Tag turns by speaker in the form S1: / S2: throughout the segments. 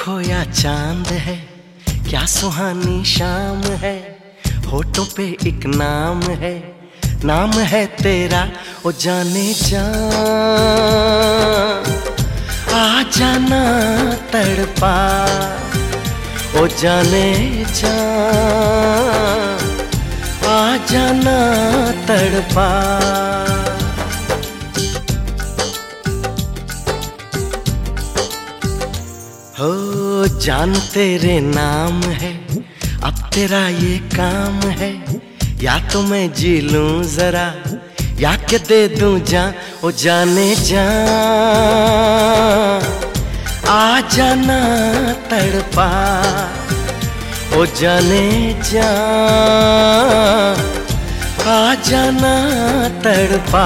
S1: खोया चांद है, क्या सुहानी शाम है। होठों पे एक नाम है तेरा। ओ जाने जा, आ जाना तड़पा। ओ जाने जा, आ जाना तड़पा। हो जान तेरे नाम है, अब तेरा ये काम है। या तो मैं जी लूं जरा, या के दे दूं जान। ओ जाने जा, आ जाना तड़पा। ओ जाने जा, आ जाना तड़पा।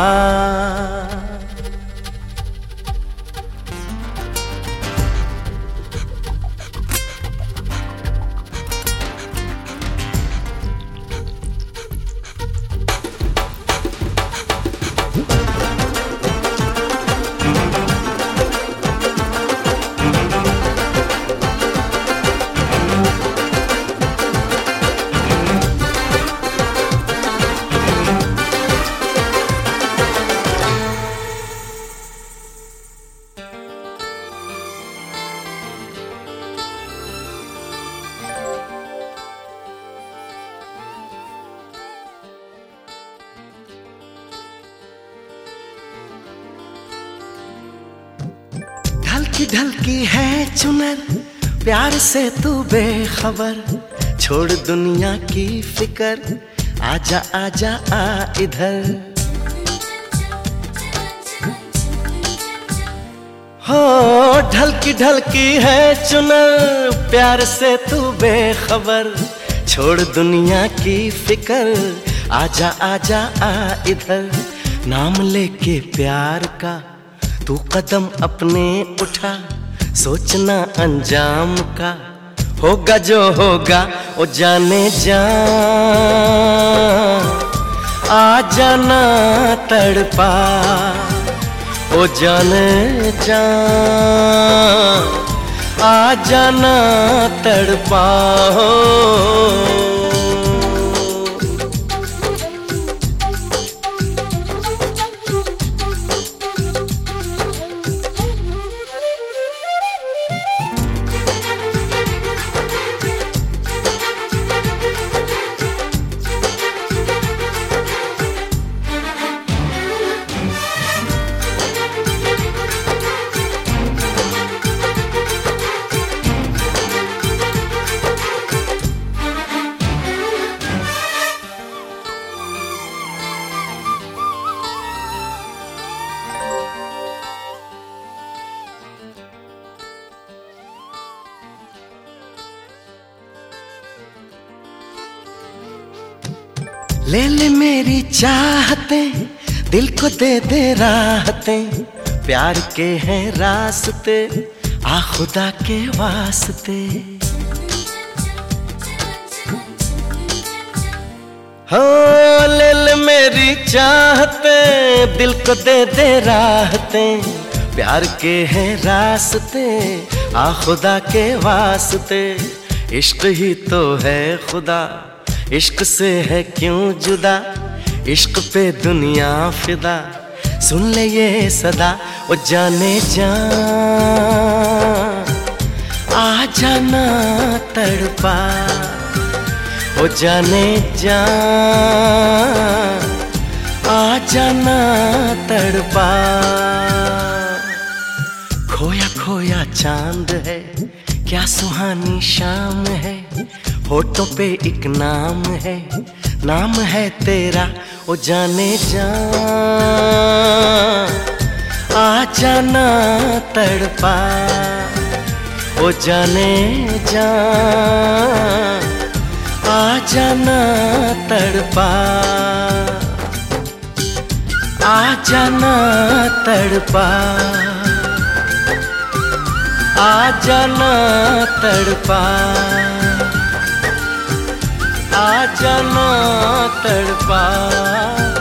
S1: ढलकी ढलकी है चुनर, प्यार से तू बेखबर। छोड़ दुनिया की फिकर, आजा आजा आ इधर। हो ढलकी ढलकी है चुनर, प्यार से तू बेखबर। छोड़ दुनिया की फिकर, आजा आजा आ इधर। नाम लेके प्यार का तू कदम अपने उठा, सोचना अंजाम का होगा जो होगा। ओ जाने जा, आ जाना तड़पा। ओ जाने जा, आ जाना तड़पा। हो ले ले मेरी चाहते, दिल को दे दे राहतें। प्यार के हैं रास्ते, आ खुदा के वास्ते। हो ले ले मेरी चाहते, दिल को दे दे राहतें। प्यार के हैं रास्ते, आ खुदा के वास्ते। इश्क ही तो है खुदा, इश्क से है क्यों जुदा। इश्क पे दुनिया फिदा, सुन ले ये सदा। ओ जाने जा, आ जाना तड़पा। ओ जाने जा, आ जाना तड़पा। खोया खोया चांद है, क्या सुहानी शाम है। होठों पे एक नाम है तेरा। ओ जाने जा, आ जाना तड़पा। ओ जाने जा, आ जाना तड़पा। आ जाना तड़पा। आ जाना तड़पा। आ जाना तड़पा।